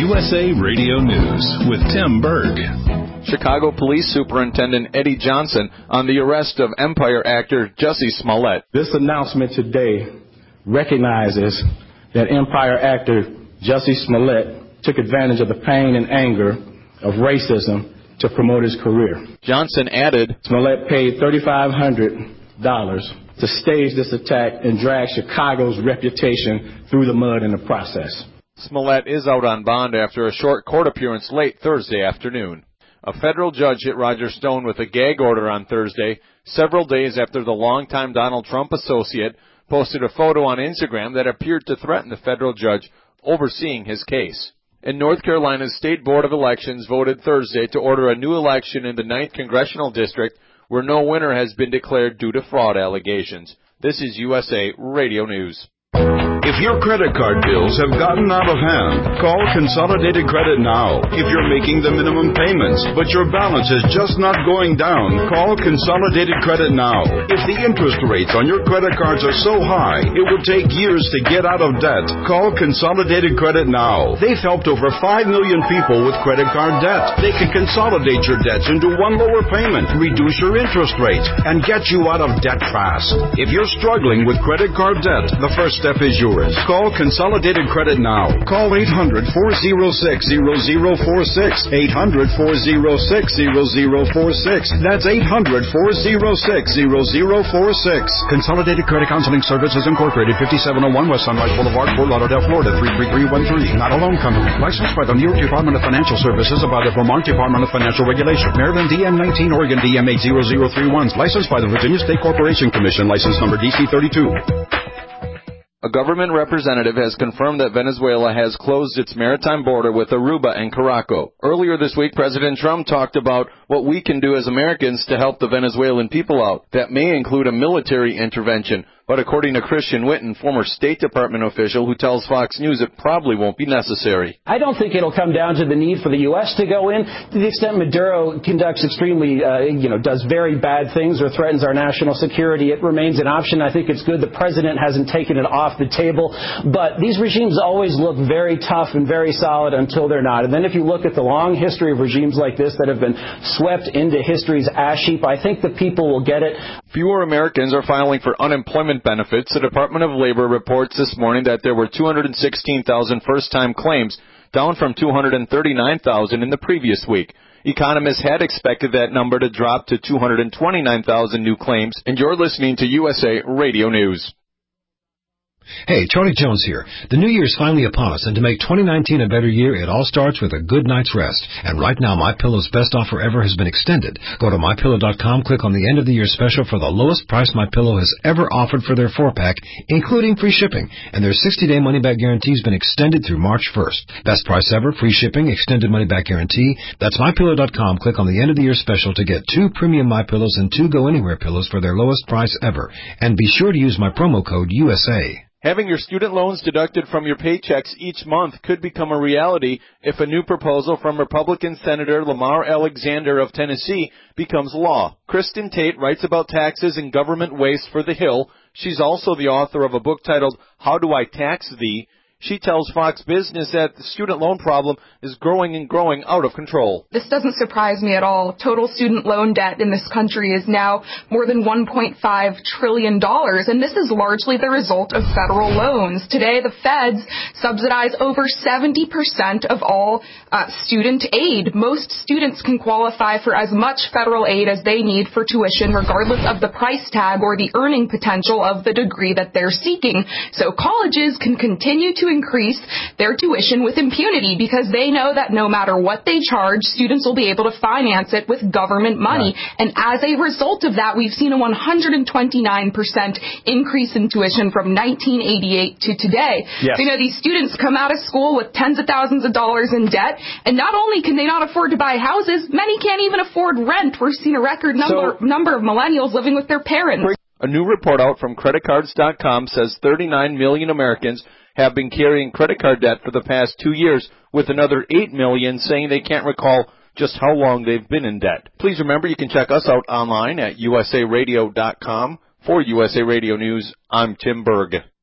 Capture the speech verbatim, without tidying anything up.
U S A Radio News with Tim Berg. Chicago Police Superintendent Eddie Johnson on the arrest of Empire actor Jussie Smollett. This announcement today recognizes that Empire actor Jussie Smollett took advantage of the pain and anger of racism to promote his career. Johnson added, Smollett paid three thousand five hundred dollars to stage this attack and drag Chicago's reputation through the mud in the process. Smollett is out on bond after a short court appearance late Thursday afternoon. A federal judge hit Roger Stone with a gag order on Thursday, several days after the longtime Donald Trump associate posted a photo on Instagram that appeared to threaten the federal judge overseeing his case. And North Carolina's State Board of Elections voted Thursday to order a new election in the ninth Congressional District where no winner has been declared due to fraud allegations. This is U S A Radio News. If your credit card bills have gotten out of hand, call Consolidated Credit now. If you're making the minimum payments, but your balance is just not going down, call Consolidated Credit now. If the interest rates on your credit cards are so high, it will take years to get out of debt, call Consolidated Credit now. They've helped over five million people with credit card debt. They can consolidate your debts into one lower payment, reduce your interest rate, and get you out of debt fast. If you're struggling with credit card debt, the first step is yours. Call Consolidated Credit now. Call eight hundred, four oh six, zero zero four six. eight hundred, four oh six, zero zero four six. That's eight hundred, four oh six, zero zero four six. Consolidated Credit Counseling Services Incorporated, fifty-seven oh one West Sunrise Boulevard, Fort Lauderdale, Florida, three three three one three. Not a loan company. Licensed by the New York Department of Financial Services and by the Vermont Department of Financial Regulation. Maryland D M nineteen, Oregon D M eight zero zero three one. Licensed by the Virginia State Corporation Commission. License number D C thirty-two. A government representative has confirmed that Venezuela has closed its maritime border with Aruba and Caraco. Earlier this week, President Trump talked about what we can do as Americans to help the Venezuelan people out. That may include a military intervention. But according to Christian Whitten, former State Department official who tells Fox News it probably won't be necessary. I don't think it'll come down to the need for the U S to go in. To the extent Maduro conducts extremely, uh, you know, does very bad things or threatens our national security, it remains an option. I think it's good the president hasn't taken it off the table. But these regimes always look very tough and very solid until they're not. And then if you look at the long history of regimes like this that have been swept into history's ash heap, I think the people will get it. Fewer Americans are filing for unemployment benefits. The Department of Labor reports this morning that there were two hundred sixteen thousand first-time claims, down from two hundred thirty-nine thousand in the previous week. Economists had expected that number to drop to two hundred twenty-nine thousand new claims. And you're listening to U S A Radio News. Hey, Charlie Jones here. The new year's finally upon us, and to make twenty nineteen a better year, it all starts with a good night's rest. And right now, MyPillow's best offer ever has been extended. Go to my pillow dot com, click on the end of the year special for the lowest price MyPillow has ever offered for their four-pack, including free shipping. And their sixty-day money-back guarantee has been extended through March first. Best price ever, free shipping, extended money-back guarantee. That's my pillow dot com. Click on the end of the year special to get two premium MyPillows and two Go Anywhere pillows for their lowest price ever. And be sure to use my promo code U S A. Having your student loans deducted from your paychecks each month could become a reality if a new proposal from Republican Senator Lamar Alexander of Tennessee becomes law. Kristen Tate writes about taxes and government waste for The Hill. She's also the author of a book titled How Do I Tax Thee? She tells Fox Business that the student loan problem is growing and growing out of control. This doesn't surprise me at all. Total student loan debt in this country is now more than one point five trillion dollars, and this is largely the result of federal loans. Today, the feds subsidize over seventy percent of all uh, student aid. Most students can qualify for as much federal aid as they need for tuition, regardless of the price tag or the earning potential of the degree that they're seeking. So colleges can continue to increase their tuition with impunity because they know that no matter what they charge, students will be able to finance it with government money. Right. And as a result of that, we've seen a one hundred twenty-nine percent increase in tuition from nineteen eighty-eight to today. Yes. So, you know, these students come out of school with tens of thousands of dollars in debt, and not only can they not afford to buy houses, many can't even afford rent. We're seeing a record number, so, number of millennials living with their parents. A new report out from credit cards dot com says thirty-nine million Americans have been carrying credit card debt for the past two years, with another eight million saying they can't recall just how long they've been in debt. Please remember you can check us out online at U S A radio dot com. For U S A Radio News, I'm Tim Berg.